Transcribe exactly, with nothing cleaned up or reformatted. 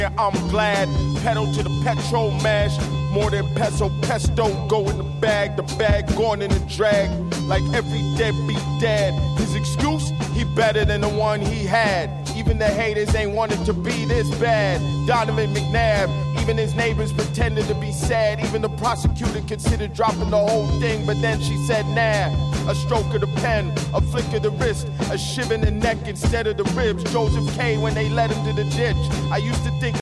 I'm glad. Pedal to the petrol mash. More than peso pesto. Go in the bag. The bag gone in the drag. Like every deadbeat dad. His excuse? He better than the one he had. Even the haters ain't wanted to be this bad. Donovan McNabb. Even his neighbors pretended to be sad. Even the prosecutor considered dropping the whole thing. But then she said, nah. A stroke of the pen, a flick of the wrist, a shiv in the neck instead of the ribs. Joseph K. when they led him to the ditch. I used to think